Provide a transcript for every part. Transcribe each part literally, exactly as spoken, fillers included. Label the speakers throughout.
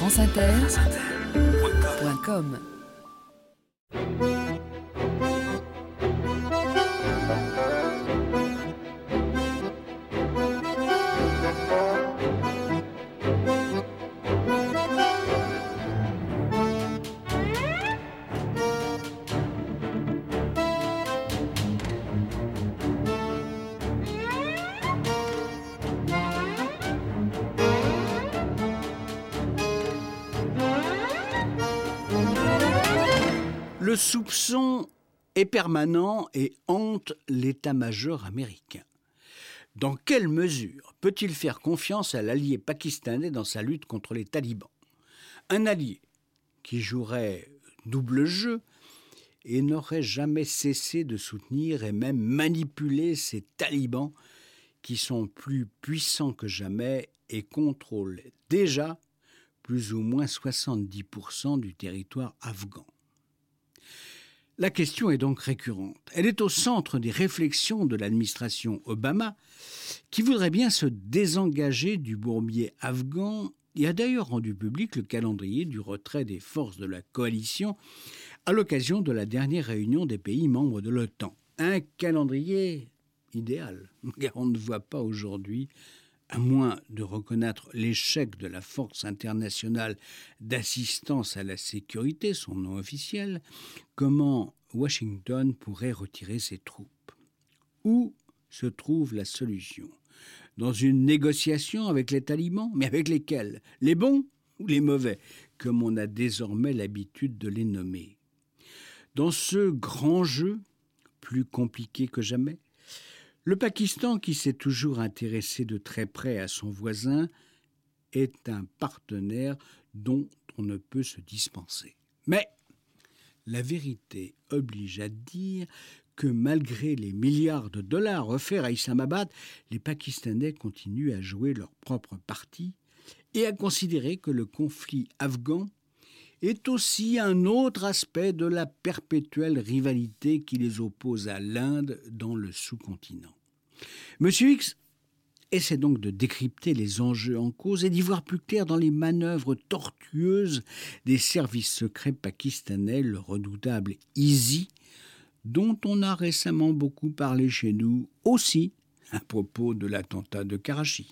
Speaker 1: France Inter point com.
Speaker 2: Le soupçon est permanent et hante l'état-major américain. Dans quelle mesure peut-il faire confiance à l'allié pakistanais dans sa lutte contre les talibans ? Un allié qui jouerait double jeu et n'aurait jamais cessé de soutenir et même manipuler ces talibans qui sont plus puissants que jamais et contrôlent déjà plus ou moins soixante-dix pour cent du territoire afghan. La question est donc récurrente. Elle est au centre des réflexions de l'administration Obama, qui voudrait bien se désengager du bourbier afghan et a d'ailleurs rendu public le calendrier du retrait des forces de la coalition à l'occasion de la dernière réunion des pays membres de l'OTAN. Un calendrier idéal, car on ne voit pas aujourd'hui, à moins de reconnaître l'échec de la Force internationale d'assistance à la sécurité, son nom officiel, comment Washington pourrait retirer ses troupes. Où se trouve la solution ? Dans une négociation avec les talibans ? Mais avec lesquels ? Les bons ou les mauvais, comme on a désormais l'habitude de les nommer ? Dans ce grand jeu, plus compliqué que jamais, le Pakistan, qui s'est toujours intéressé de très près à son voisin, est un partenaire dont on ne peut se dispenser. Mais la vérité oblige à dire que malgré les milliards de dollars offerts à Islamabad, les Pakistanais continuent à jouer leur propre partie et à considérer que le conflit afghan est aussi un autre aspect de la perpétuelle rivalité qui les oppose à l'Inde dans le sous-continent. Monsieur X essaie donc de décrypter les enjeux en cause et d'y voir plus clair dans les manœuvres tortueuses des services secrets pakistanais, le redoutable I S I, dont on a récemment beaucoup parlé chez nous, aussi à propos de l'attentat de Karachi.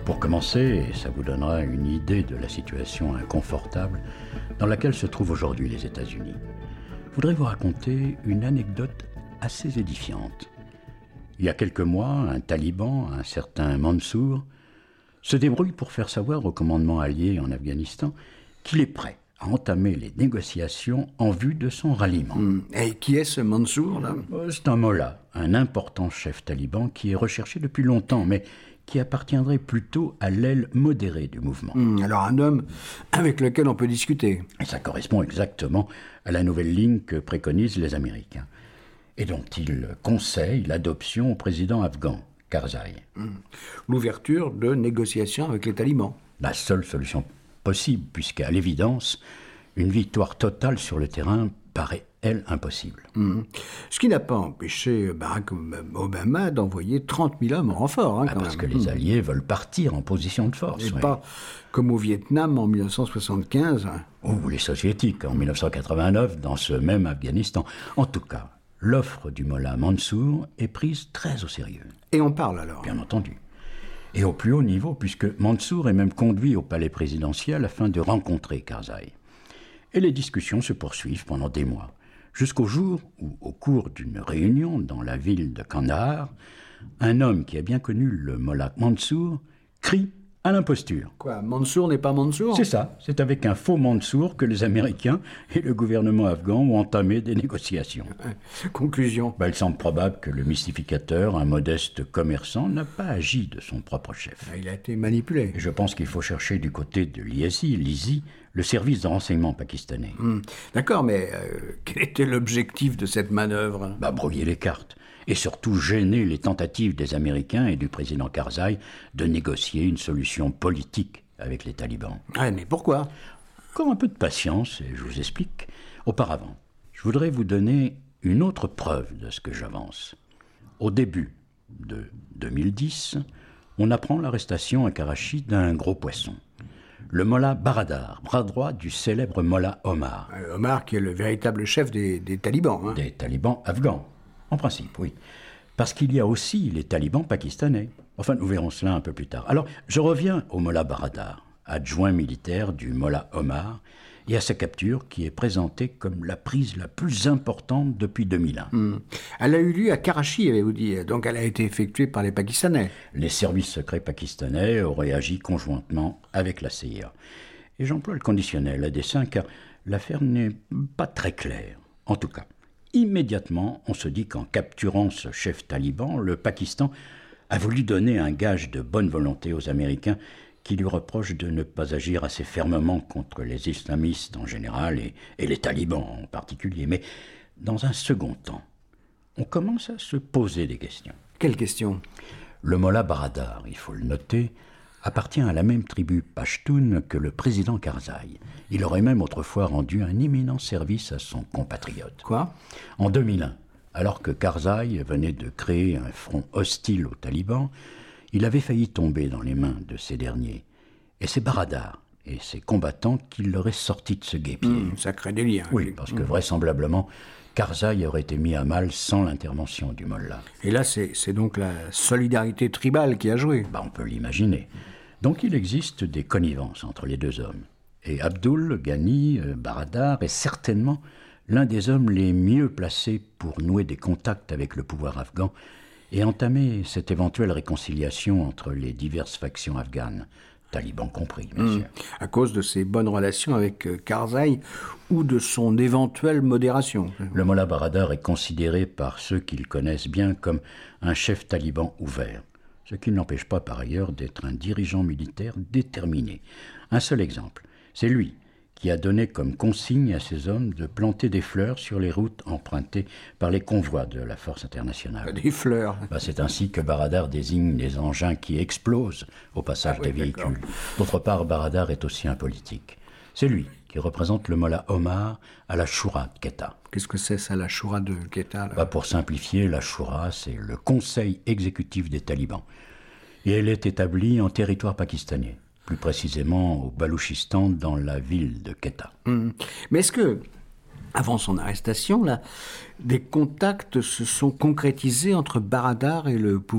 Speaker 3: Pour commencer, et ça vous donnera une idée de la situation inconfortable dans laquelle se trouvent aujourd'hui les États-Unis, je voudrais vous raconter une anecdote assez édifiante. Il y a quelques mois, un taliban, un certain Mansour, se débrouille pour faire savoir au commandement allié en Afghanistan qu'il est prêt à entamer les négociations en vue de son ralliement.
Speaker 2: Mmh. Et qui est ce Mansour, là ?
Speaker 3: C'est un mollah, un important chef taliban qui est recherché depuis longtemps, mais qui appartiendrait plutôt à l'aile modérée du mouvement.
Speaker 2: Mmh, alors un homme avec lequel on peut discuter.
Speaker 3: Et ça correspond exactement à la nouvelle ligne que préconisent les Américains, et dont il conseille l'adoption au président afghan, Karzai.
Speaker 2: Mmh. L'ouverture de négociations avec les talibans.
Speaker 3: La seule solution possible, puisqu'à l'évidence, une victoire totale sur le terrain paraît, elle, impossible.
Speaker 2: Mmh. Ce qui n'a pas empêché Barack Obama d'envoyer trente mille hommes en renfort. Hein,
Speaker 3: ah,
Speaker 2: quand
Speaker 3: parce
Speaker 2: même.
Speaker 3: que les
Speaker 2: mmh.
Speaker 3: Alliés veulent partir en position de force.
Speaker 2: Et
Speaker 3: oui.
Speaker 2: pas comme au Vietnam en dix-neuf cent soixante-quinze.
Speaker 3: Ou les Soviétiques en dix-neuf cent quatre-vingt-neuf dans ce même Afghanistan. En tout cas, l'offre du mollah Mansour est prise très au sérieux.
Speaker 2: Et on parle alors ?
Speaker 3: Bien entendu. Et au plus haut niveau, puisque Mansour est même conduit au palais présidentiel afin de rencontrer Karzai. Et les discussions se poursuivent pendant des mois, jusqu'au jour où, au cours d'une réunion dans la ville de Kandahar, un homme qui a bien connu le mollah Mansour crie à l'imposture.
Speaker 2: Quoi, Mansour n'est pas Mansour ?
Speaker 3: C'est ça, c'est avec un faux Mansour que les Américains et le gouvernement afghan ont entamé des négociations.
Speaker 2: Conclusion.
Speaker 3: Ben, il semble probable que le mystificateur, un modeste commerçant, n'a pas agi de son propre chef.
Speaker 2: Il a été manipulé.
Speaker 3: Et je pense qu'il faut chercher du côté de l'I S I, l'I S I, le service de renseignement pakistanais.
Speaker 2: Mmh. D'accord, mais euh, quel était l'objectif de cette manœuvre ?
Speaker 3: Bah, brouiller les cartes. Et surtout gêner les tentatives des Américains et du président Karzai de négocier une solution politique avec les talibans.
Speaker 2: Ah, mais pourquoi ?
Speaker 3: Encore un peu de patience, et je vous explique. Auparavant, je voudrais vous donner une autre preuve de ce que j'avance. Au début de deux mille dix, on apprend l'arrestation à Karachi d'un gros poisson. Le mollah Baradar, bras droit du célèbre mollah Omar.
Speaker 2: Euh, Omar qui est le véritable chef des, des talibans. Hein.
Speaker 3: Des talibans afghans. En principe, oui. Parce qu'il y a aussi les talibans pakistanais. Enfin, nous verrons cela un peu plus tard. Alors, je reviens au mollah Baradar, adjoint militaire du mollah Omar, et à sa capture qui est présentée comme la prise la plus importante depuis deux mille un.
Speaker 2: Mmh. Elle a eu lieu à Karachi, avez-vous dit. Donc elle a été effectuée par les Pakistanais.
Speaker 3: Les services secrets pakistanais auraient agi conjointement avec la C I A. Et j'emploie le conditionnel à dessein car l'affaire n'est pas très claire. En tout cas, immédiatement, on se dit qu'en capturant ce chef taliban, le Pakistan a voulu donner un gage de bonne volonté aux Américains qui lui reprochent de ne pas agir assez fermement contre les islamistes en général et, et les talibans en particulier. Mais dans un second temps, on commence à se poser des questions.
Speaker 2: Quelles questions ?
Speaker 3: Le mollah Baradar, il faut le noter, appartient à la même tribu pachtoune que le président Karzai. Il aurait même autrefois rendu un éminent service à son compatriote.
Speaker 2: Quoi ?
Speaker 3: En deux mille un, alors que Karzai venait de créer un front hostile aux talibans, il avait failli tomber dans les mains de ces derniers. Et c'est Baradar et ses combattants qui l'auraient sorti de ce guêpier.
Speaker 2: Mmh, ça crée des liens.
Speaker 3: Oui, parce que vraisemblablement, Karzai aurait été mis à mal sans l'intervention du mollah.
Speaker 2: Et là, c'est, c'est donc la solidarité tribale qui a joué.
Speaker 3: Bah, on peut l'imaginer. Donc il existe des connivences entre les deux hommes. Et Abdul Ghani Baradar est certainement l'un des hommes les mieux placés pour nouer des contacts avec le pouvoir afghan et entamer cette éventuelle réconciliation entre les diverses factions afghanes, talibans compris, bien
Speaker 2: mmh.
Speaker 3: sûr.
Speaker 2: À cause de ses bonnes relations avec Karzai ou de son éventuelle modération.
Speaker 3: Le mollah Baradar est considéré par ceux qui le connaissent bien comme un chef taliban ouvert, ce qui ne l'empêche pas par ailleurs d'être un dirigeant militaire déterminé. Un seul exemple, c'est lui qui a donné comme consigne à ses hommes de planter des fleurs sur les routes empruntées par les convois de la force internationale.
Speaker 2: Des fleurs.
Speaker 3: Bah, c'est ainsi que Baradar désigne les engins qui explosent au passage
Speaker 2: ah, oui,
Speaker 3: des véhicules.
Speaker 2: D'accord.
Speaker 3: D'autre part, Baradar est aussi un politique. C'est lui qui représente le mollah Omar à la Shura de Quetta.
Speaker 2: Qu'est-ce que c'est ça, la Shura de Quetta là ?
Speaker 3: Bah, pour simplifier, la Shura, c'est le conseil exécutif des talibans. Et elle est établie en territoire pakistanais, plus précisément au Balouchistan, dans la ville de Quetta.
Speaker 2: Mmh. Mais est-ce que, avant son arrestation, là, des contacts se sont concrétisés entre Baradar et le pouvoir afghan ?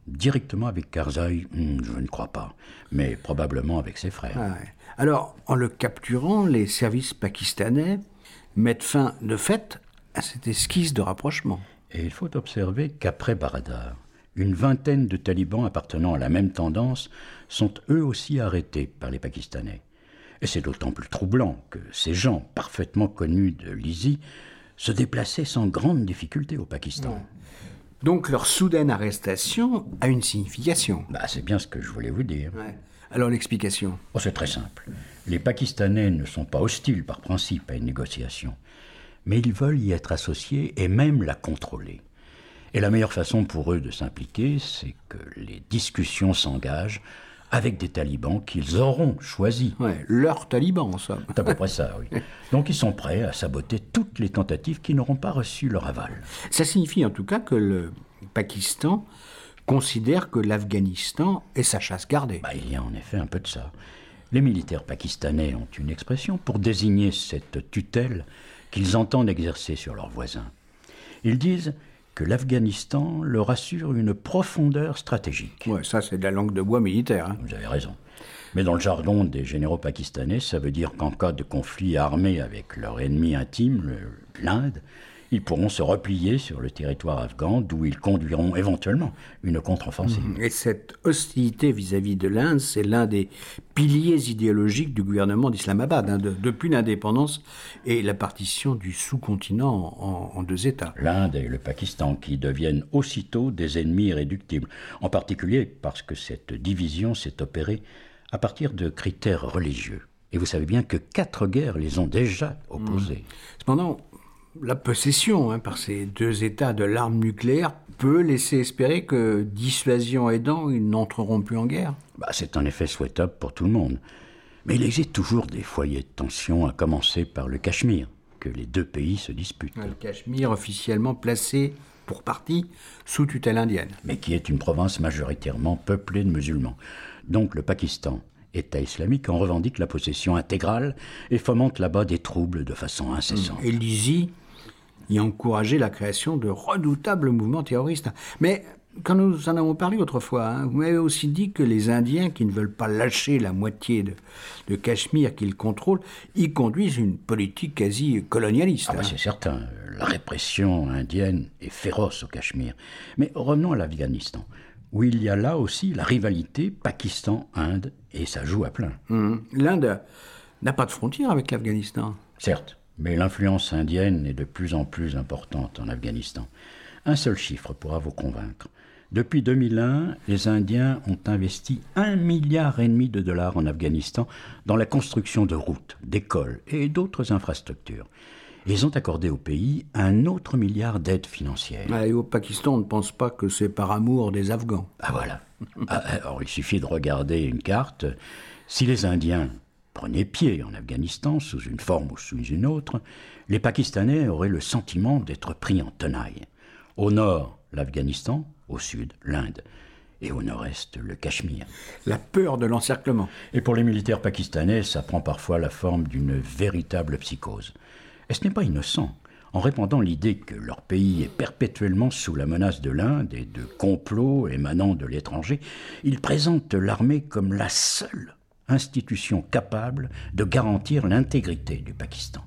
Speaker 3: Directement avec Karzai, hmm, je ne crois pas, mais probablement avec ses frères.
Speaker 2: Ah ouais. Alors, en le capturant, les services pakistanais mettent fin de fait à cette esquisse de rapprochement.
Speaker 3: Et il faut observer qu'après Baradar, une vingtaine de talibans appartenant à la même tendance sont eux aussi arrêtés par les Pakistanais. Et c'est d'autant plus troublant que ces gens, parfaitement connus de l'I S I, se déplaçaient sans grande difficulté au Pakistan.
Speaker 2: Ouais. Donc leur soudaine arrestation a une signification.
Speaker 3: Bah, c'est bien ce que je voulais vous dire.
Speaker 2: Ouais. Alors l'explication?
Speaker 3: Oh, c'est très simple. Les Pakistanais ne sont pas hostiles par principe à une négociation, mais ils veulent y être associés et même la contrôler. Et la meilleure façon pour eux de s'impliquer, c'est que les discussions s'engagent avec des talibans qu'ils auront choisis.
Speaker 2: Ouais, leurs talibans, en somme.
Speaker 3: C'est à peu près ça, oui. Donc ils sont prêts à saboter toutes les tentatives qui n'auront pas reçu leur aval.
Speaker 2: Ça signifie en tout cas que le Pakistan considère que l'Afghanistan est sa chasse gardée.
Speaker 3: Bah, il y a en effet un peu de ça. Les militaires pakistanais ont une expression pour désigner cette tutelle qu'ils entendent exercer sur leurs voisins. Ils disent que l'Afghanistan leur assure une profondeur stratégique.
Speaker 2: Ouais, ça c'est de la langue de bois militaire. Hein.
Speaker 3: Vous avez raison. Mais dans le jargon des généraux pakistanais, ça veut dire qu'en cas de conflit armé avec leur ennemi intime, le- l'Inde, ils pourront se replier sur le territoire afghan, d'où ils conduiront éventuellement une contre-offensive.
Speaker 2: Et cette hostilité vis-à-vis de l'Inde, c'est l'un des piliers idéologiques du gouvernement d'Islamabad, hein, de- depuis l'indépendance et la partition du sous-continent en, en deux États.
Speaker 3: L'Inde et le Pakistan qui deviennent aussitôt des ennemis irréductibles, en particulier parce que cette division s'est opérée à partir de critères religieux. Et vous savez bien que quatre guerres les ont déjà opposés.
Speaker 2: Cependant, la possession hein, par ces deux États de l'arme nucléaire peut laisser espérer que, dissuasion aidant, ils n'entreront plus en guerre.
Speaker 3: Bah, c'est en effet souhaitable pour tout le monde. Mais il existe toujours des foyers de tension, à commencer par le Cachemire, que les deux pays se disputent,
Speaker 2: Le Cachemire officiellement placé, pour partie, sous tutelle indienne.
Speaker 3: mais qui est une province majoritairement peuplée de musulmans. Donc le Pakistan, État islamique, en revendique la possession intégrale et fomente là-bas des troubles de façon incessante.
Speaker 2: Et l'I S I y a encouragé la création de redoutables mouvements terroristes. Mais quand nous en avons parlé autrefois, hein, vous m'avez aussi dit que les Indiens, qui ne veulent pas lâcher la moitié de, de Cachemire qu'ils contrôlent, y conduisent une politique quasi colonialiste.
Speaker 3: Ah bah,
Speaker 2: hein.
Speaker 3: c'est certain, la répression indienne est féroce au Cachemire. Mais revenons à l'Afghanistan, où il y a là aussi la rivalité Pakistan-Inde, et ça joue à plein.
Speaker 2: Hum. L'Inde n'a pas de frontière avec l'Afghanistan.
Speaker 3: Certes, mais l'influence indienne est de plus en plus importante en Afghanistan. Un seul chiffre pourra vous convaincre. Depuis deux mille un, les Indiens ont investi un milliard et demi de dollars en Afghanistan dans la construction de routes, d'écoles et d'autres infrastructures. Ils ont accordé au pays un autre milliard d'aides financières.
Speaker 2: Ah, et au Pakistan, on ne pense pas que c'est par amour des Afghans.
Speaker 3: Ah voilà. Ah, alors il suffit de regarder une carte. Si les Indiens prenaient pied en Afghanistan sous une forme ou sous une autre, les Pakistanais auraient le sentiment d'être pris en tenaille. Au nord, l'Afghanistan, au sud, l'Inde, et au nord-est, le Cachemire.
Speaker 2: La peur de l'encerclement.
Speaker 3: Et pour les militaires pakistanais, ça prend parfois la forme d'une véritable psychose. Et ce n'est pas innocent. En répandant l'idée que leur pays est perpétuellement sous la menace de l'Inde et de complots émanant de l'étranger, ils présentent l'armée comme la seule institution capable de garantir l'intégrité du Pakistan.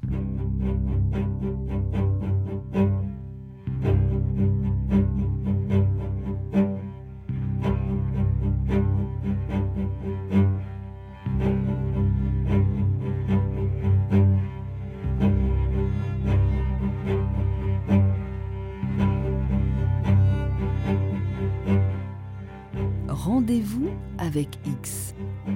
Speaker 1: Rendez-vous avec X.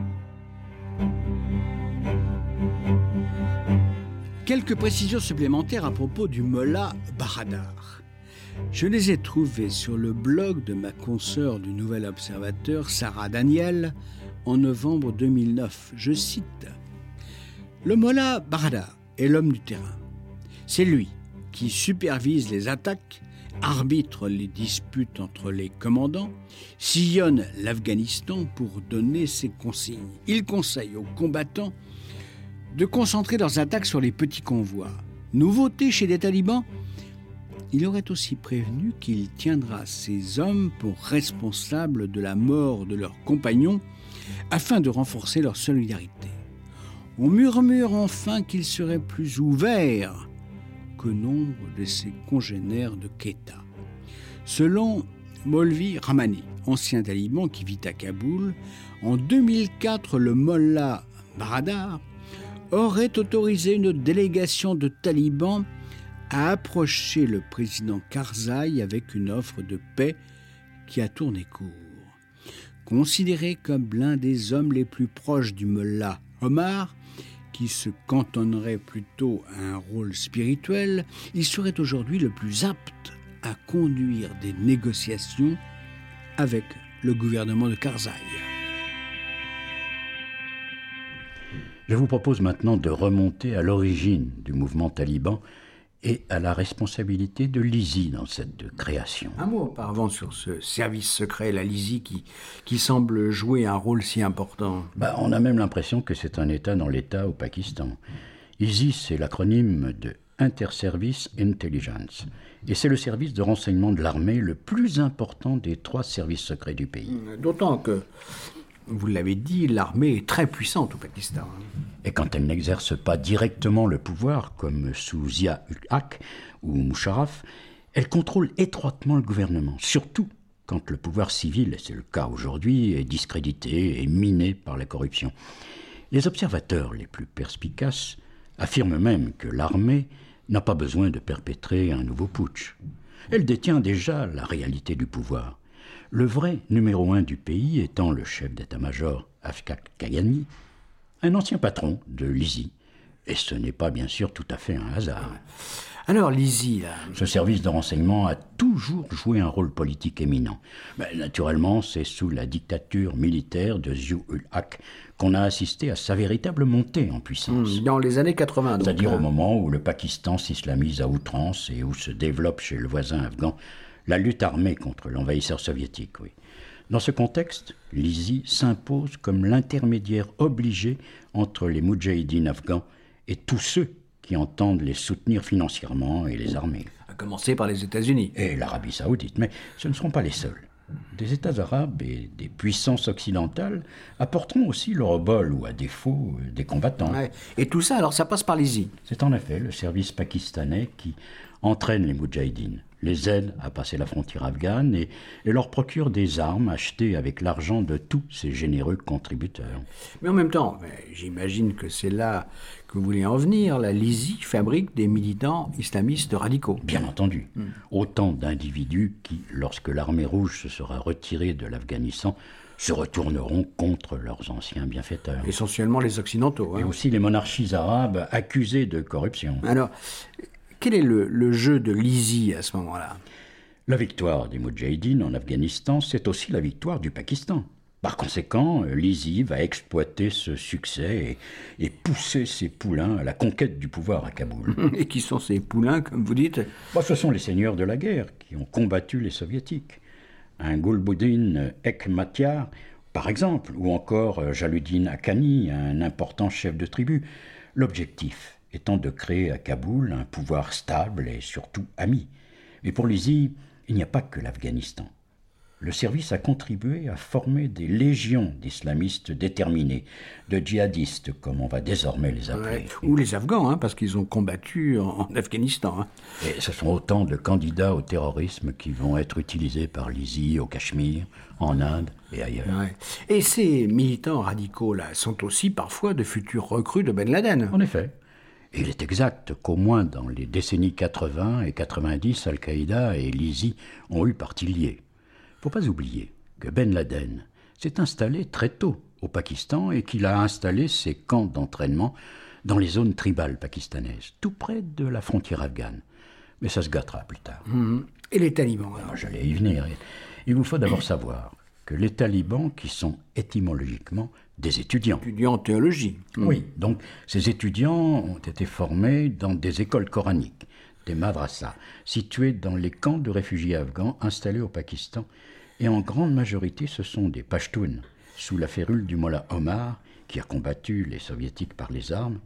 Speaker 2: Quelques précisions supplémentaires à propos du Mollah Baradar. Je les ai trouvées sur le blog de ma consoeur du Nouvel Observateur, Sarah Daniel, en novembre deux mille neuf. Je cite « Le Mollah Baradar est l'homme du terrain. C'est lui qui supervise les attaques, arbitre les disputes entre les commandants, sillonne l'Afghanistan pour donner ses consignes. Il conseille aux combattants de concentrer leurs attaques sur les petits convois. Nouveauté chez les talibans, il aurait aussi prévenu qu'il tiendra ces hommes pour responsables de la mort de leurs compagnons afin de renforcer leur solidarité. On murmure enfin qu'il serait plus ouvert que nombre de ses congénères de Quetta. Selon Maulvi Rahmani, ancien taliban qui vit à Kaboul, en deux mille quatre, le mollah Baradar aurait autorisé une délégation de talibans à approcher le président Karzai avec une offre de paix qui a tourné court. Considéré comme l'un des hommes les plus proches du mollah Omar, qui se cantonnerait plutôt à un rôle spirituel, il serait aujourd'hui le plus apte à conduire des négociations avec le gouvernement de Karzai.
Speaker 3: Je vous propose maintenant de remonter à l'origine du mouvement taliban et à la responsabilité de l'I S I dans cette création.
Speaker 2: Un mot auparavant sur ce service secret, la L I S I, qui, qui semble jouer un rôle si important.
Speaker 3: Bah, on a même l'impression que c'est un État dans l'État au Pakistan. I S I, c'est l'acronyme de Inter-Service Intelligence. Et c'est le service de renseignement de l'armée le plus important des trois services secrets du pays.
Speaker 2: D'autant que, vous l'avez dit, l'armée est très puissante au Pakistan.
Speaker 3: Et quand elle n'exerce pas directement le pouvoir, comme sous Zia-ul-Haq ou Musharraf, elle contrôle étroitement le gouvernement, surtout quand le pouvoir civil, et c'est le cas aujourd'hui, est discrédité et miné par la corruption. Les observateurs les plus perspicaces affirment même que l'armée n'a pas besoin de perpétrer un nouveau putsch. Elle détient déjà la réalité du pouvoir. Le vrai numéro un du pays étant le chef d'état-major Afkak Kayani, un ancien patron de l'I S I. Et ce n'est pas bien sûr tout à fait un hasard.
Speaker 2: Alors l'I S I, là...
Speaker 3: Ce service de renseignement a toujours joué un rôle politique éminent. Mais naturellement, c'est sous la dictature militaire de Zia-ul-Haq qu'on a assisté à sa véritable montée en puissance.
Speaker 2: Dans les années quatre-vingts, donc.
Speaker 3: C'est-à-dire
Speaker 2: hein.
Speaker 3: au moment où le Pakistan s'islamise à outrance et où se développe chez le voisin afghan la lutte armée contre l'envahisseur soviétique, oui. Dans ce contexte, l'I S I s'impose comme l'intermédiaire obligé entre les moudjahidines afghans et tous ceux qui entendent les soutenir financièrement et les armer.
Speaker 2: À commencer par les États-Unis.
Speaker 3: Et l'Arabie saoudite, mais ce ne seront pas les seuls. Des États arabes et des puissances occidentales apporteront aussi leur obol ou à défaut des combattants.
Speaker 2: Ouais. Et tout ça, alors ça passe par l'I S I.
Speaker 3: C'est en effet le service pakistanais qui entraîne les moudjahidines, les aide à passer la frontière afghane et, et leur procure des armes achetées avec l'argent de tous ces généreux contributeurs.
Speaker 2: Mais en même temps, j'imagine que c'est là que vous voulez en venir, la L I S I fabrique des militants islamistes radicaux.
Speaker 3: Bien entendu. Mmh. Autant d'individus qui, lorsque l'armée rouge se sera retirée de l'Afghanistan, se retourneront contre leurs anciens bienfaiteurs.
Speaker 2: Essentiellement les Occidentaux. Hein.
Speaker 3: Et aussi les monarchies arabes accusées de corruption.
Speaker 2: Alors, quel est le, le jeu de l'I S I à ce moment-là ?
Speaker 3: La victoire des Moudjahidines en Afghanistan, c'est aussi la victoire du Pakistan. Par conséquent, l'I S I va exploiter ce succès et, et pousser ses poulains à la conquête du pouvoir à Kaboul.
Speaker 2: Et qui sont ces poulains, comme vous dites ?
Speaker 3: Bah, ce sont les seigneurs de la guerre qui ont combattu les soviétiques. Un Gulbuddin Hekmatyar, par exemple, ou encore Jaluddin Haqqani, un important chef de tribu. L'objectif étant de créer à Kaboul un pouvoir stable et surtout ami. Mais pour l'I S I, il n'y a pas que l'Afghanistan. Le service a contribué à former des légions d'islamistes déterminés, de djihadistes, comme on va désormais les appeler.
Speaker 2: Ouais, ou les Afghans, hein, parce qu'ils ont combattu en, en Afghanistan. Hein.
Speaker 3: Et ce sont autant de candidats au terrorisme qui vont être utilisés par l'I S I au Cachemire, en Inde et ailleurs.
Speaker 2: Ouais. Et ces militants radicaux-là sont aussi parfois de futurs recrues de Ben Laden.
Speaker 3: En effet. Et il est exact qu'au moins dans les décennies quatre-vingts et quatre-vingt-dix, Al-Qaïda et l'I S I ont eu partie liée. Il ne faut pas oublier que Ben Laden s'est installé très tôt au Pakistan et qu'il a installé ses camps d'entraînement dans les zones tribales pakistanaises, tout près de la frontière afghane. Mais ça se gâtera plus tard.
Speaker 2: Mmh. Et les talibans alors ?
Speaker 3: Alors, j'allais y venir. Il vous faut d'abord savoir que les talibans, qui sont étymologiquement des étudiants.
Speaker 2: Étudiants en théologie.
Speaker 3: Mmh. Oui, donc ces étudiants ont été formés dans des écoles coraniques, des madrasas, situées dans les camps de réfugiés afghans installés au Pakistan. Et en grande majorité, ce sont des Pashtuns, sous la férule du mollah Omar, qui a combattu les soviétiques par les armes,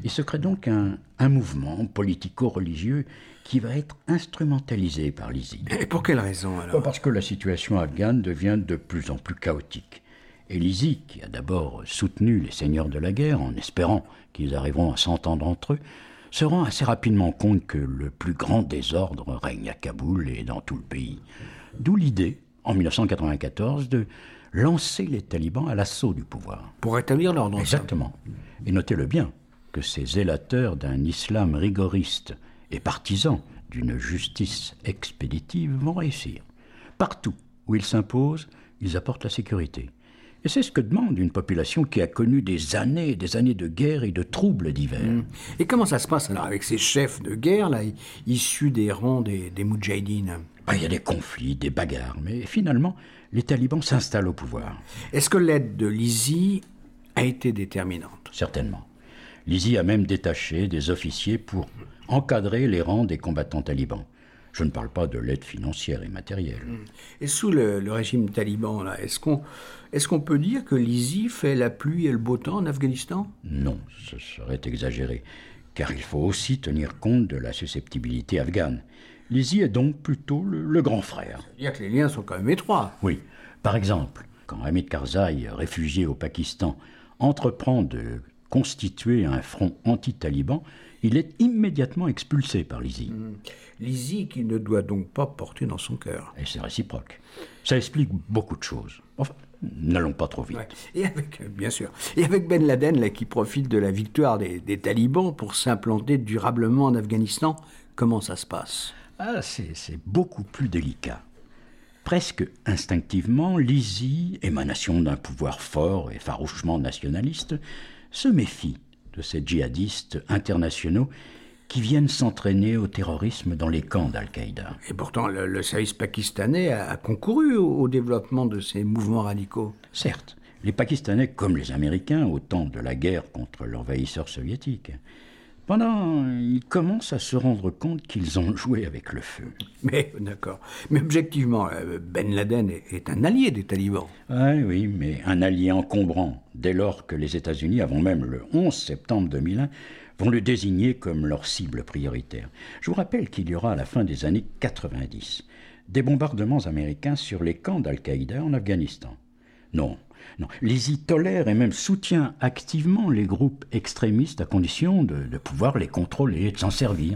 Speaker 3: Il se crée donc un, un mouvement politico-religieux qui va être instrumentalisé par l'I S I.
Speaker 2: Et pour quelle raison alors ?
Speaker 3: Parce que la situation afghane devient de plus en plus chaotique. Et l'I S I, qui a d'abord soutenu les seigneurs de la guerre en espérant qu'ils arriveront à s'entendre entre eux, se rend assez rapidement compte que le plus grand désordre règne à Kaboul et dans tout le pays. D'où l'idée, en dix-neuf cent quatre-vingt-quatorze, de lancer les talibans à l'assaut du pouvoir.
Speaker 2: Pour rétablir l'ordre.
Speaker 3: Exactement. Et notez-le bien, que ces zélateurs d'un islam rigoriste et partisans d'une justice expéditive vont réussir. Partout où ils s'imposent, ils apportent la sécurité. Et c'est ce que demande une population qui a connu des années et des années de guerre et de troubles divers. Mmh.
Speaker 2: Et comment ça se passe alors avec ces chefs de guerre là, issus des rangs des, des moudjahidines ?
Speaker 3: Ben, il y a des conflits, des bagarres, mais finalement, les talibans s'installent au pouvoir.
Speaker 2: Est-ce que l'aide de l'I S I a été déterminante ?
Speaker 3: Certainement. L'I S I a même détaché des officiers pour encadrer les rangs des combattants talibans. Je ne parle pas de l'aide financière et matérielle.
Speaker 2: Et sous le, le régime taliban, là, est-ce qu'on, est-ce qu'on peut dire que l'I S I fait la pluie et le beau temps en Afghanistan ?
Speaker 3: Non, ce serait exagéré, car il faut aussi tenir compte de la susceptibilité afghane. L'I S I est donc plutôt le, le grand frère.
Speaker 2: C'est-à-dire que les liens sont quand même étroits.
Speaker 3: Oui. Par exemple, quand Hamid Karzai, réfugié au Pakistan, entreprend de constituer un front anti-taliban, il est immédiatement expulsé par l'I S I.
Speaker 2: Mmh. L'I S I qui ne doit donc pas porter dans son cœur.
Speaker 3: Et c'est réciproque. Ça explique beaucoup de choses. Enfin, n'allons pas trop vite.
Speaker 2: Ouais. Et avec, bien sûr, et avec Ben Laden là, qui profite de la victoire des, des talibans pour s'implanter durablement en Afghanistan, comment ça se passe ?
Speaker 3: Ah, c'est, c'est beaucoup plus délicat. Presque instinctivement, l'I S I, émanation d'un pouvoir fort et farouchement nationaliste, se méfie de ces djihadistes internationaux qui viennent s'entraîner au terrorisme dans les camps d'Al-Qaïda.
Speaker 2: Et pourtant, le, le service pakistanais a, a concouru au, au développement de ces mouvements radicaux.
Speaker 3: Certes, les Pakistanais, comme les Américains, au temps de la guerre contre l'envahisseur soviétique, pendant, ils commencent à se rendre compte qu'ils ont joué avec le feu.
Speaker 2: Mais, d'accord. Mais objectivement, Ben Laden est, est un allié des talibans.
Speaker 3: Ah, oui, mais un allié encombrant, dès lors que les États-Unis, avant même le onze septembre deux mille un, vont le désigner comme leur cible prioritaire. Je vous rappelle qu'il y aura à la fin des années quatre-vingt-dix des bombardements américains sur les camps d'Al-Qaïda en Afghanistan. Non, non, l'I S I tolère et même soutient activement les groupes extrémistes à condition de, de pouvoir les contrôler et de s'en servir.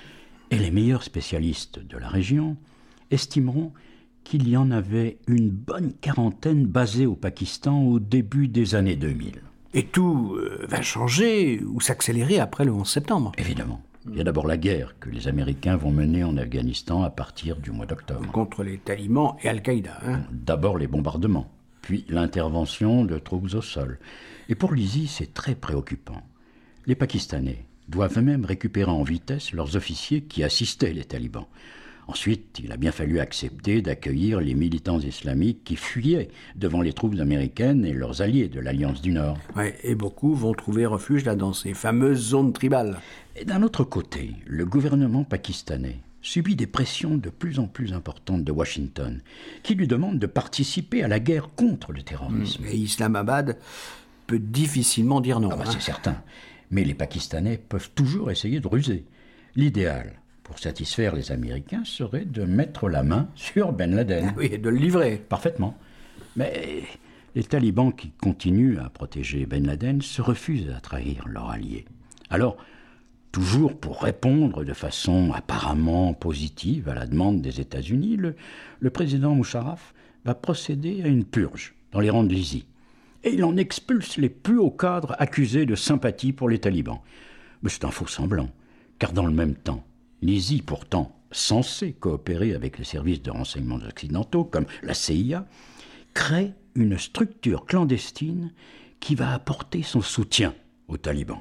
Speaker 3: Et les meilleurs spécialistes de la région estimeront qu'il y en avait une bonne quarantaine basés au Pakistan au début des années deux mille.
Speaker 2: Et tout euh, va changer ou s'accélérer après le onze septembre.
Speaker 3: Évidemment. Il y a d'abord la guerre que les Américains vont mener en Afghanistan à partir du mois d'octobre.
Speaker 2: Contre les talibans et Al-Qaïda. Hein.
Speaker 3: D'abord les bombardements, puis l'intervention de troupes au sol. Et pour l'I S I, c'est très préoccupant. Les Pakistanais doivent eux-mêmes récupérer en vitesse leurs officiers qui assistaient les talibans. Ensuite, il a bien fallu accepter d'accueillir les militants islamiques qui fuyaient devant les troupes américaines et leurs alliés de l'Alliance du Nord.
Speaker 2: Ouais, et beaucoup vont trouver refuge là dans ces fameuses zones tribales.
Speaker 3: Et d'un autre côté, le gouvernement pakistanais subit des pressions de plus en plus importantes de Washington, qui lui demande de participer à la guerre contre le terrorisme.
Speaker 2: Et Islamabad peut difficilement dire non.
Speaker 3: Ah bah
Speaker 2: hein.
Speaker 3: c'est certain. Mais les Pakistanais peuvent toujours essayer de ruser. L'idéal pour satisfaire les Américains serait de mettre la main sur Ben Laden.
Speaker 2: Ah oui, et de le livrer.
Speaker 3: Parfaitement. Mais les talibans qui continuent à protéger Ben Laden se refusent à trahir leur allié. Alors, toujours pour répondre de façon apparemment positive à la demande des États-Unis, le, le président Musharraf va procéder à une purge dans les rangs de l'I S I. Et il en expulse les plus hauts cadres accusés de sympathie pour les talibans. Mais c'est un faux semblant, car dans le même temps, l'I S I, pourtant censé coopérer avec les services de renseignement occidentaux, comme la C I A, crée une structure clandestine qui va apporter son soutien aux talibans.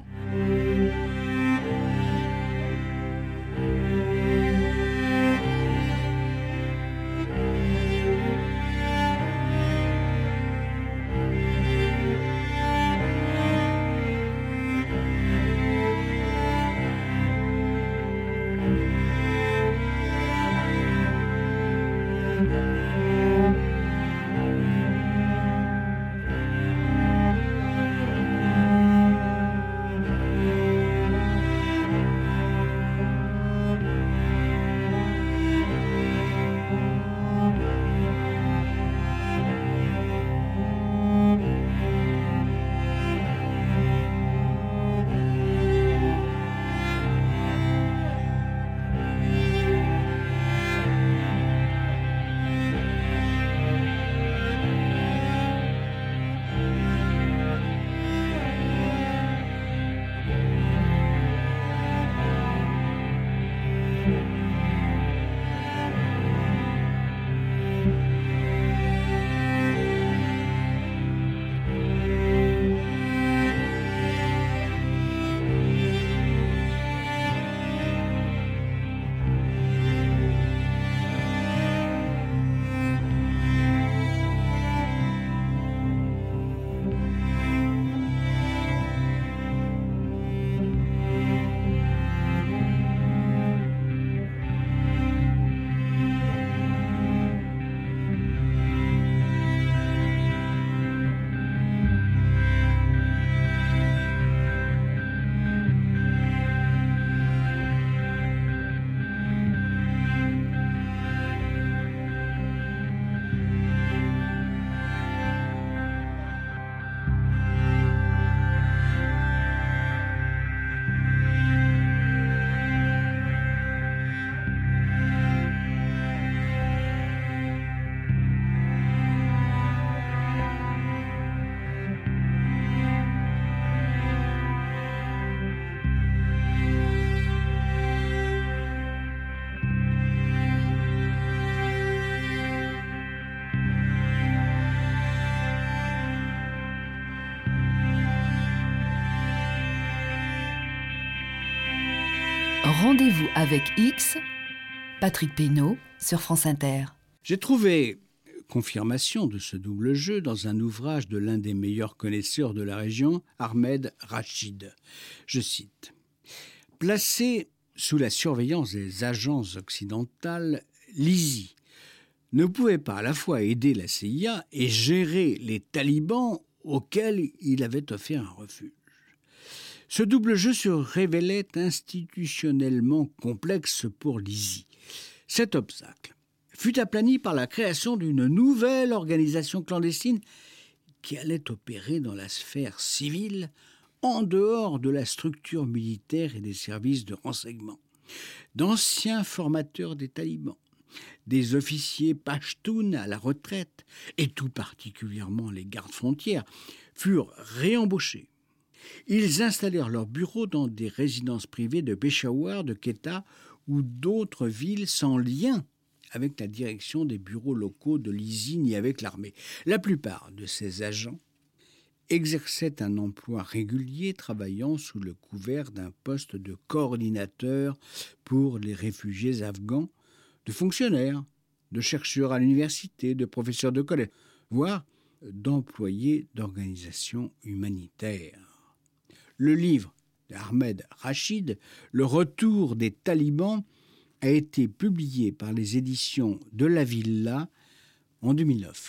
Speaker 1: Rendez-vous avec X, Patrick Pénaud sur France Inter.
Speaker 2: J'ai trouvé confirmation de ce double jeu dans un ouvrage de l'un des meilleurs connaisseurs de la région, Ahmed Rachid. Je cite « Placé sous la surveillance des agences occidentales, l'I S I ne pouvait pas à la fois aider la C I A et gérer les talibans auxquels il avait offert un refuge. Ce double jeu se révélait institutionnellement complexe pour l'I S I. Cet obstacle fut aplani par la création d'une nouvelle organisation clandestine qui allait opérer dans la sphère civile en dehors de la structure militaire et des services de renseignement. D'anciens formateurs des talibans, des officiers pashtuns à la retraite, et tout particulièrement les gardes-frontières, furent réembauchés. Ils installèrent leurs bureaux dans des résidences privées de Peshawar, de Quetta ou d'autres villes sans lien avec la direction des bureaux locaux de l'I S I ni avec l'armée. La plupart de ces agents exerçaient un emploi régulier travaillant sous le couvert d'un poste de coordinateur pour les réfugiés afghans, de fonctionnaires, de chercheurs à l'université, de professeurs de collège, voire d'employés d'organisations humanitaires. Le livre d'Ahmed Rachid, Le retour des talibans, a été publié par les éditions de la Villa en deux mille neuf.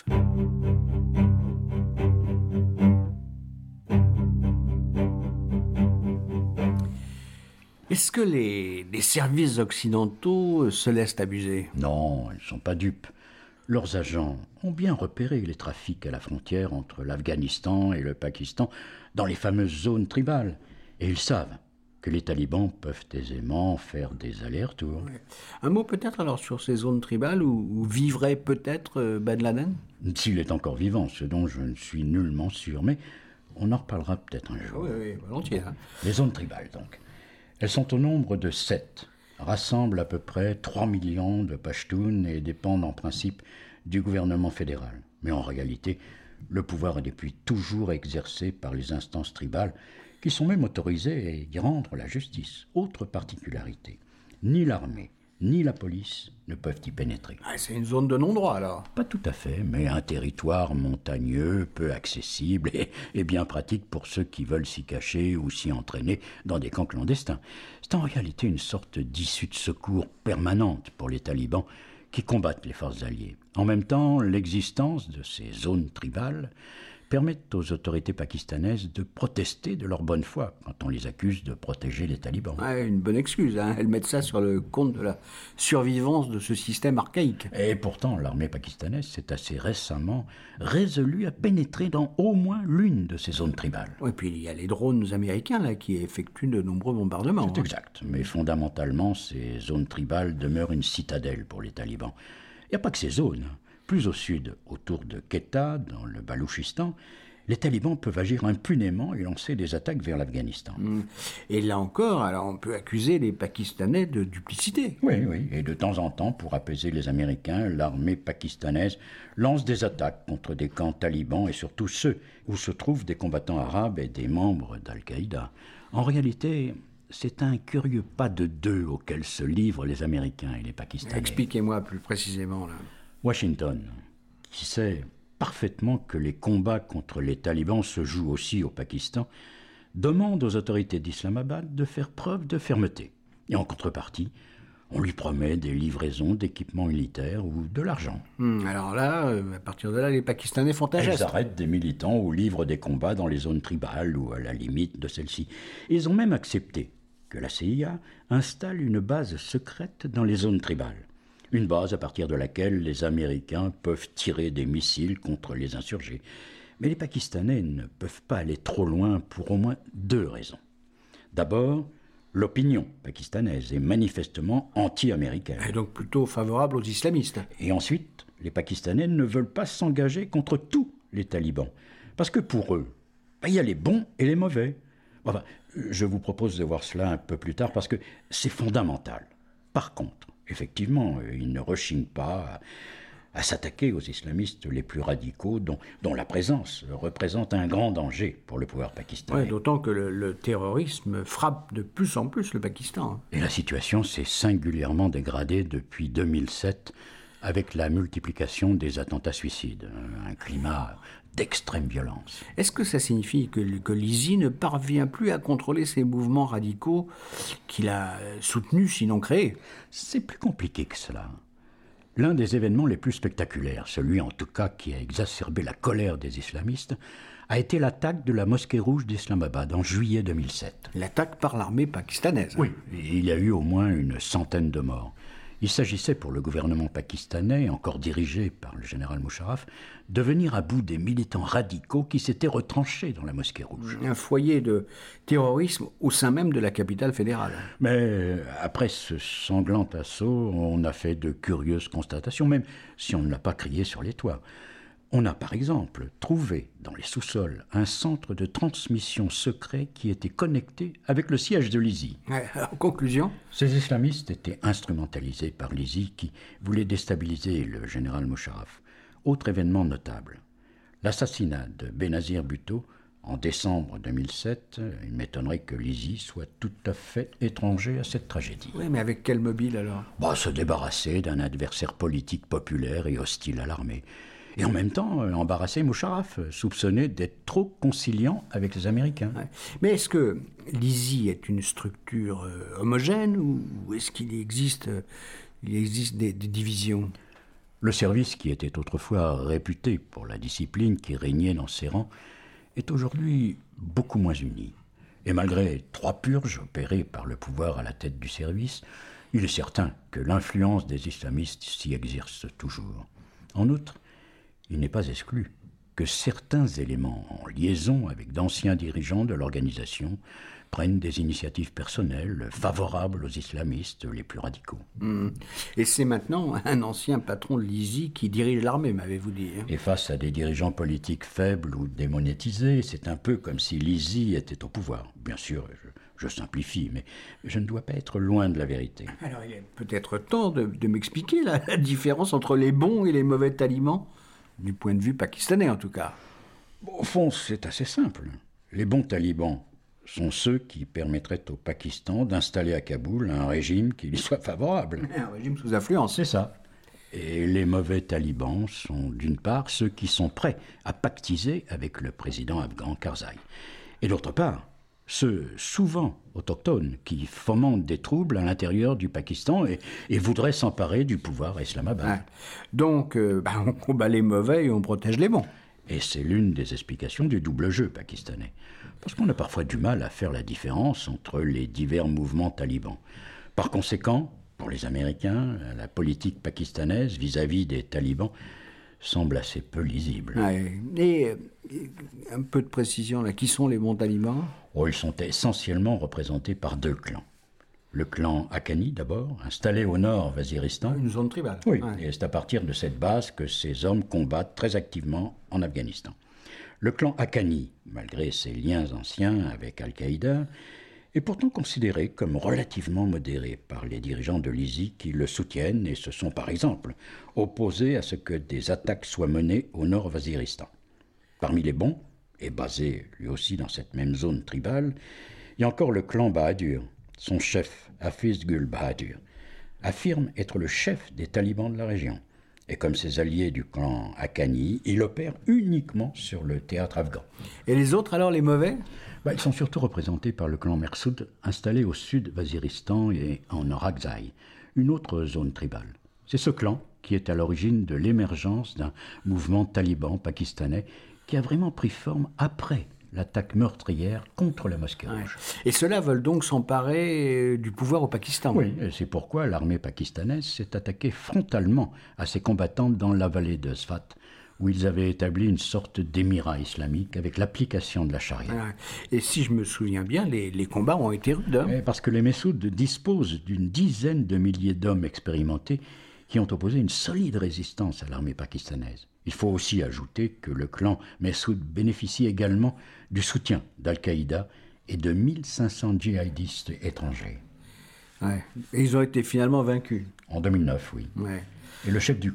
Speaker 2: Est-ce que les, les services occidentaux se laissent abuser ?
Speaker 3: Non, ils ne sont pas dupes. Leurs agents ont bien repéré les trafics à la frontière entre l'Afghanistan et le Pakistan dans les fameuses zones tribales. Et ils savent que les talibans peuvent aisément faire des allers-retours.
Speaker 2: Ouais. Un mot peut-être alors sur ces zones tribales où, où vivrait peut-être Ben Laden ?
Speaker 3: S'il est encore vivant, ce dont je ne suis nullement sûr, mais on en reparlera peut-être un jour.
Speaker 2: Oui, oui, volontiers. Hein.
Speaker 3: Les zones tribales, donc. Elles sont au nombre de sept, rassemblent à peu près trois millions de Pashtuns et dépendent en principe du gouvernement fédéral. Mais en réalité, le pouvoir est depuis toujours exercé par les instances tribales qui sont même autorisées à y rendre la justice. Autre particularité, ni l'armée ni la police ne peuvent y pénétrer.
Speaker 2: Ah, c'est une zone de non-droit alors ?
Speaker 3: Pas tout à fait, mais un territoire montagneux, peu accessible et, et bien pratique pour ceux qui veulent s'y cacher ou s'y entraîner dans des camps clandestins. C'est en réalité une sorte d'issue de secours permanente pour les talibans qui combattent les forces alliées. En même temps, l'existence de ces zones tribales permettent aux autorités pakistanaises de protester de leur bonne foi quand on les accuse de protéger les talibans.
Speaker 2: Ouais, une bonne excuse, hein. Elles mettent ça sur le compte de la survivance de ce système archaïque.
Speaker 3: Et pourtant, l'armée pakistanaise s'est assez récemment résolue à pénétrer dans au moins l'une de ces zones tribales.
Speaker 2: Et puis il y a les drones américains là, qui effectuent de nombreux bombardements.
Speaker 3: C'est
Speaker 2: hein.
Speaker 3: exact, mais fondamentalement, ces zones tribales demeurent une citadelle pour les talibans. Il n'y a pas que ces zones. Plus au sud, autour de Quetta, dans le Baloutchistan, les talibans peuvent agir impunément et lancer des attaques vers l'Afghanistan.
Speaker 2: Mmh. Et là encore, alors on peut accuser les Pakistanais de duplicité.
Speaker 3: Oui, oui, et de temps en temps, pour apaiser les Américains, l'armée pakistanaise lance des attaques contre des camps talibans et surtout ceux où se trouvent des combattants arabes et des membres d'Al-Qaïda. En réalité, c'est un curieux pas de deux auquel se livrent les Américains et les Pakistanais.
Speaker 2: Expliquez-moi plus précisément là.
Speaker 3: Washington, qui sait parfaitement que les combats contre les talibans se jouent aussi au Pakistan, demande aux autorités d'Islamabad de faire preuve de fermeté. Et en contrepartie, on lui promet des livraisons d'équipements militaires ou de l'argent.
Speaker 2: Hum, alors là, à partir de là, les Pakistanais font un
Speaker 3: Ils
Speaker 2: geste.
Speaker 3: arrêtent des militants ou livrent des combats dans les zones tribales ou à la limite de celles-ci. Ils ont même accepté que la C I A installe une base secrète dans les zones tribales. Une base à partir de laquelle les Américains peuvent tirer des missiles contre les insurgés. Mais les Pakistanais ne peuvent pas aller trop loin pour au moins deux raisons. D'abord, l'opinion pakistanaise est manifestement anti-américaine.
Speaker 2: Et donc plutôt favorable aux islamistes.
Speaker 3: Et ensuite, les Pakistanais ne veulent pas s'engager contre tous les talibans. Parce que pour eux, il y a les bons et les mauvais. Enfin, je vous propose de voir cela un peu plus tard parce que c'est fondamental. Par contre, effectivement, ils ne rechignent pas à s'attaquer aux islamistes les plus radicaux, dont, dont la présence représente un grand danger pour le pouvoir pakistanais.
Speaker 2: Ouais, d'autant que le, le terrorisme frappe de plus en plus le Pakistan.
Speaker 3: Et la situation s'est singulièrement dégradée depuis deux mille sept, avec la multiplication des attentats suicides, un climat d'extrême violence.
Speaker 2: Est-ce que ça signifie que, que l'I S I ne parvient plus à contrôler ces mouvements radicaux qu'il a soutenus, sinon créés ?
Speaker 3: C'est plus compliqué que cela. L'un des événements les plus spectaculaires, celui en tout cas qui a exacerbé la colère des islamistes, a été l'attaque de la mosquée rouge d'Islamabad en juillet deux mille sept.
Speaker 2: L'attaque par l'armée pakistanaise.
Speaker 3: Oui, il y a eu au moins une centaine de morts. Il s'agissait pour le gouvernement pakistanais, encore dirigé par le général Musharraf, de venir à bout des militants radicaux qui s'étaient retranchés dans la mosquée rouge.
Speaker 2: Un foyer de terrorisme au sein même de la capitale fédérale.
Speaker 3: Mais après ce sanglant assaut, on a fait de curieuses constatations, même si on ne l'a pas crié sur les toits. On a par exemple trouvé dans les sous-sols un centre de transmission secret qui était connecté avec le siège de l'I S I.
Speaker 2: Ouais, en conclusion ?
Speaker 3: Ces islamistes étaient instrumentalisés par l'I S I qui voulait déstabiliser le général Musharraf. Autre événement notable, l'assassinat de Benazir Bhutto en décembre deux mille sept. Il m'étonnerait que l'I S I soit tout à fait étranger à cette tragédie.
Speaker 2: Oui, mais avec quel mobile alors ?
Speaker 3: Bah, se débarrasser d'un adversaire politique populaire et hostile à l'armée. Et en même temps, euh, embarrasser Musharraf, soupçonné d'être trop conciliant avec les Américains.
Speaker 2: Ouais. Mais est-ce que l'I S I est une structure euh, homogène ou est-ce qu'il existe, euh, il existe des, des divisions ?
Speaker 3: Le service, qui était autrefois réputé pour la discipline qui régnait dans ses rangs, est aujourd'hui beaucoup moins uni. Et malgré trois purges opérées par le pouvoir à la tête du service, il est certain que l'influence des islamistes s'y exerce toujours. En outre, il n'est pas exclu que certains éléments en liaison avec d'anciens dirigeants de l'organisation prennent des initiatives personnelles favorables aux islamistes les plus radicaux.
Speaker 2: Mmh. Et c'est maintenant un ancien patron de l'I S I qui dirige l'armée, m'avez-vous dit. Hein ?
Speaker 3: Et face à des dirigeants politiques faibles ou démonétisés, c'est un peu comme si l'I S I était au pouvoir. Bien sûr, je, je simplifie, mais je ne dois pas être loin de la vérité.
Speaker 2: Alors il est peut-être temps de, de m'expliquer la, la différence entre les bons et les mauvais talibans, du point de vue pakistanais en tout cas.
Speaker 3: Au fond, c'est assez simple. Les bons talibans sont ceux qui permettraient au Pakistan d'installer à Kaboul un régime qui lui soit favorable.
Speaker 2: Un régime sous influence.
Speaker 3: C'est ça. Et les mauvais talibans sont d'une part ceux qui sont prêts à pactiser avec le président afghan Karzai. Et d'autre part, ceux souvent autochtones qui fomentent des troubles à l'intérieur du Pakistan et, et voudraient s'emparer du pouvoir à Islamabad.
Speaker 2: Ouais. Donc, euh, bah, on combat les mauvais et on protège les bons.
Speaker 3: Et c'est l'une des explications du double jeu pakistanais. Parce qu'on a parfois du mal à faire la différence entre les divers mouvements talibans. Par conséquent, pour les Américains, la politique pakistanaise vis-à-vis des talibans semble assez peu lisible.
Speaker 2: Ouais. Et, et un peu de précision là, qui sont les bons talibans ?
Speaker 3: Oh, ils sont essentiellement représentés par deux clans. Le clan Haqqani, d'abord, installé au nord Waziristan.
Speaker 2: Une zone tribale.
Speaker 3: Oui,
Speaker 2: ouais.
Speaker 3: et c'est à partir de cette base que ces hommes combattent très activement en Afghanistan. Le clan Haqqani, malgré ses liens anciens avec Al-Qaïda, est pourtant considéré comme relativement modéré par les dirigeants de l'I S I qui le soutiennent et se sont par exemple opposés à ce que des attaques soient menées au nord Waziristan. Parmi les bons, et basé lui aussi dans cette même zone tribale, il y a encore le clan Bahadur. Son chef, Hafiz Gul Bahadur, affirme être le chef des talibans de la région. Et comme ses alliés du clan Haqqani, il opère uniquement sur le théâtre afghan.
Speaker 2: Et les autres alors, les mauvais ?
Speaker 3: Bah, ils sont surtout représentés par le clan Mersoud, installé au sud Waziristan et en Orakzai, une autre zone tribale. C'est ce clan qui est à l'origine de l'émergence d'un mouvement taliban pakistanais qui a vraiment pris forme après l'attaque meurtrière contre la mosquée rouge.
Speaker 2: Ouais. Et ceux-là veulent donc s'emparer du pouvoir au Pakistan.
Speaker 3: Oui, et c'est pourquoi l'armée pakistanaise s'est attaquée frontalement à ces combattants dans la vallée de Sfat, où ils avaient établi une sorte d'émirat islamique avec l'application de la charia.
Speaker 2: Ouais. Et si je me souviens bien, les, les combats ont été rudes. Hein.
Speaker 3: Parce que les Messouds disposent d'une dizaine de milliers d'hommes expérimentés qui ont opposé une solide résistance à l'armée pakistanaise. Il faut aussi ajouter que le clan Messoud bénéficie également du soutien d'Al-Qaïda et de mille cinq cents djihadistes étrangers.
Speaker 2: Ouais. Et ils ont été finalement vaincus.
Speaker 3: En deux mille neuf, oui.
Speaker 2: Ouais.
Speaker 3: Et le chef du clan,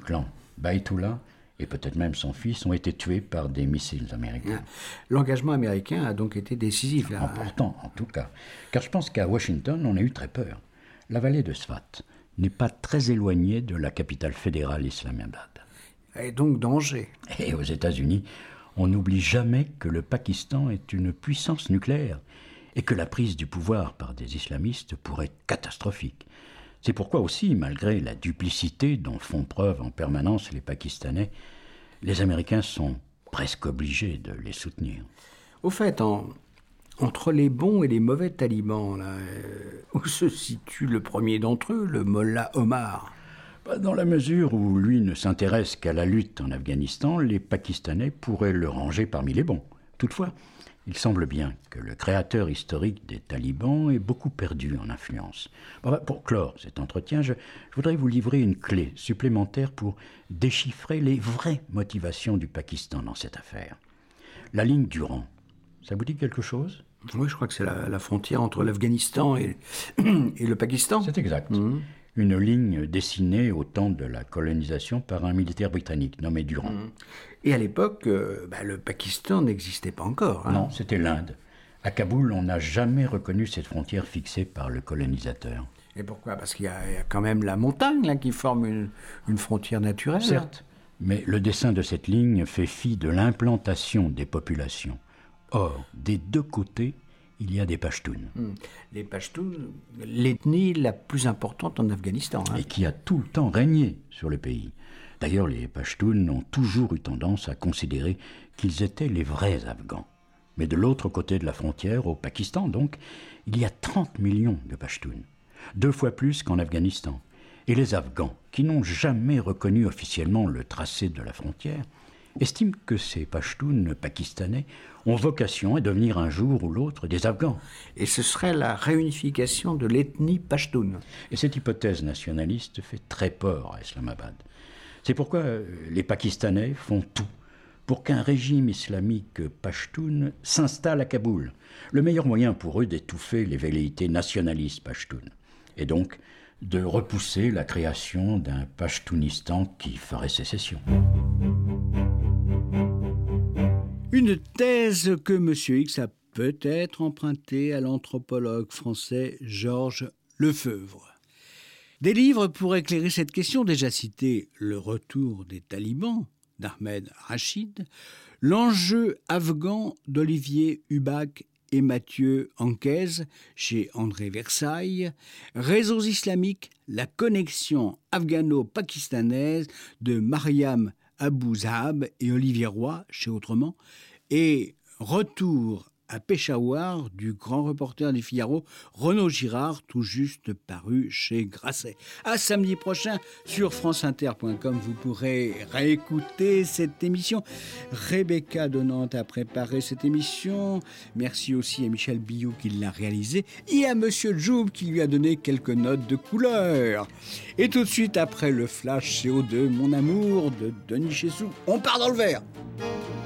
Speaker 3: Baïtoula et peut-être même son fils ont été tués par des missiles américains.
Speaker 2: L'engagement américain a donc été décisif, là.
Speaker 3: Important, en tout cas. Car je pense qu'à Washington, on a eu très peur. La vallée de Swat n'est pas très éloignée de la capitale fédérale Islamabad.
Speaker 2: Et donc danger.
Speaker 3: Et aux États-Unis, on n'oublie jamais que le Pakistan est une puissance nucléaire et que la prise du pouvoir par des islamistes pourrait être catastrophique. C'est pourquoi aussi, malgré la duplicité dont font preuve en permanence les Pakistanais, les Américains sont presque obligés de les soutenir.
Speaker 2: Au fait, en, entre les bons et les mauvais talibans, là, euh, où se situe le premier d'entre eux, le Mollah Omar ?
Speaker 3: Dans la mesure où lui ne s'intéresse qu'à la lutte en Afghanistan, les Pakistanais pourraient le ranger parmi les bons. Toutefois, il semble bien que le créateur historique des talibans ait beaucoup perdu en influence. Pour clore cet entretien, je, je voudrais vous livrer une clé supplémentaire pour déchiffrer les vraies motivations du Pakistan dans cette affaire. La ligne Durand, ça vous dit quelque chose ?
Speaker 2: Oui, je crois que c'est la, la frontière entre l'Afghanistan et, et le Pakistan.
Speaker 3: C'est exact.
Speaker 2: Mmh.
Speaker 3: Une ligne dessinée au temps de la colonisation par un militaire britannique nommé Durand.
Speaker 2: Mmh. Et à l'époque, euh, bah, le Pakistan n'existait pas encore. Hein.
Speaker 3: Non, c'était l'Inde. À Kaboul, on n'a jamais reconnu cette frontière fixée par le colonisateur.
Speaker 2: Et pourquoi ? Parce qu'il y, y a quand même la montagne là, qui forme une, une frontière naturelle.
Speaker 3: Certes, mais le dessin de cette ligne fait fi de l'implantation des populations. Or, des deux côtés, il y a des Pashtuns.
Speaker 2: Mmh. Les Pashtuns, l'ethnie la plus importante en Afghanistan. Hein.
Speaker 3: Et qui a tout le temps régné sur le pays. D'ailleurs, les Pashtuns ont toujours eu tendance à considérer qu'ils étaient les vrais Afghans. Mais de l'autre côté de la frontière, au Pakistan donc, il y a trente millions de Pashtuns. Deux fois plus qu'en Afghanistan. Et les Afghans, qui n'ont jamais reconnu officiellement le tracé de la frontière, estiment que ces Pashtuns pakistanais ont vocation à devenir un jour ou l'autre des Afghans.
Speaker 2: Et ce serait la réunification de l'ethnie Pashtun.
Speaker 3: Et cette hypothèse nationaliste fait très peur à Islamabad. C'est pourquoi les Pakistanais font tout pour qu'un régime islamique pashtun s'installe à Kaboul. Le meilleur moyen pour eux d'étouffer les velléités nationalistes pashtunes. Et donc de repousser la création d'un Pashtunistan qui ferait sécession.
Speaker 2: Une thèse que M. X a peut-être empruntée à l'anthropologue français Georges Lefebvre. Des livres pour éclairer cette question, déjà cités Le retour des talibans d'Ahmed Rachid, L'enjeu afghan d'Olivier Hubac et Mathieu Anquez chez André Versailles, Réseaux islamiques, la connexion afghano-pakistanaise de Mariam Abou Zahab et Olivier Roy chez Autrement, et Retour à Peshawar du grand reporter du Figaro, Renaud Girard, tout juste paru chez Grasset. À samedi prochain sur franceinter point com, vous pourrez réécouter cette émission. Rebecca de Nantes a préparé cette émission. Merci aussi à Michel Billot qui l'a réalisé et à Monsieur Joub qui lui a donné quelques notes de couleur. Et tout de suite après le flash C O deux, Mon amour de Denis Chessou, on part dans le vert.